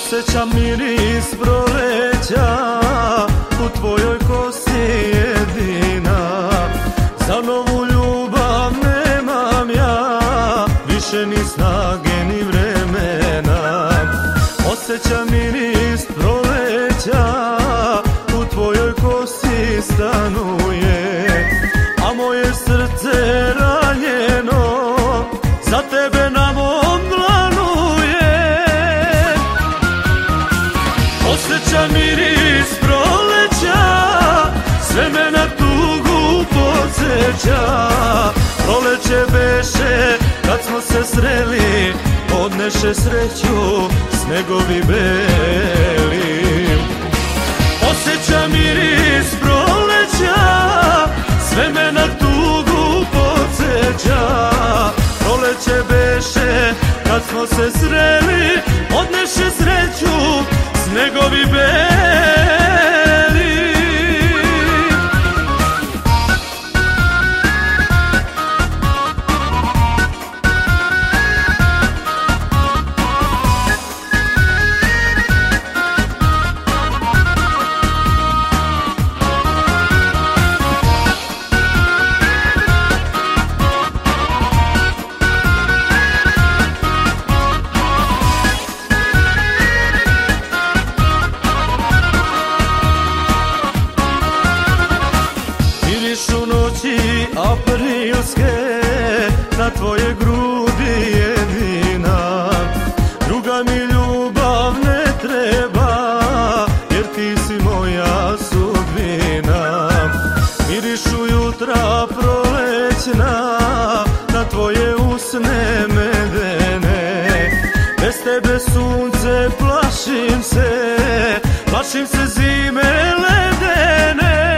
Osjećam miris proleća u tvojoj kosi jedina. Za novu ljubav nemam ja više ni snage ni vremena. Osjećam miris proleća u tvojoj kosi stanuje, a moje srce ranjeno za tebe na mom dlanu je. Osjećam miris proleća, sve me na tugu podsjeća. Proleće beše kad smo se sreli, odneše sreću snegovi beli. Osjećam miris proleća, sve me na tugu podsjeća. Proleće beše kad smo se sreli, odneše sreću snegovi beli. Mirišu noći aprilske na tvoje grudi jedina. Druga mi ljubav ne treba, jer ti si moja sudbina. Mirišu jutra prolećna na tvoje usne medene. Bez tebe sunce plašim se zime ledene.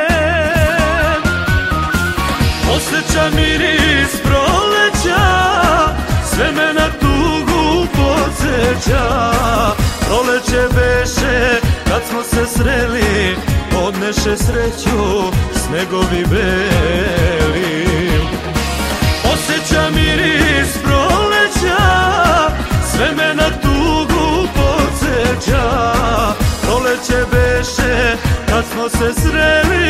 Osjećam miris proleća, sve me na tugu podsjeća. Proleće beše kad smo se sreli, odneše sreću snegovi beli. Osjećam miris proleća, sve me na tugu podsjeća. Proleće beše kad smo se sreli,